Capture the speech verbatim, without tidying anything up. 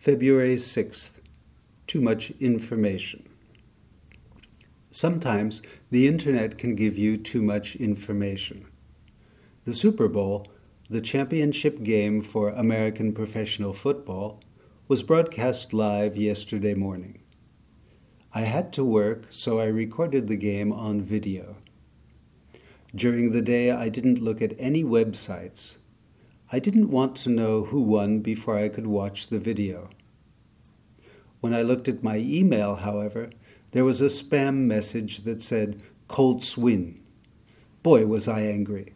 February sixth. Too much information. Sometimes the internet can give you too much information. The Super Bowl, the championship game for American professional football, was broadcast live yesterday morning. I had to work, so I recorded the game on video. During the day, I didn't look at any websites. I didn't want to know who won before I could watch the video. When I looked at my email, however, there was a spam message that said, "Colts win." Boy, was I angry.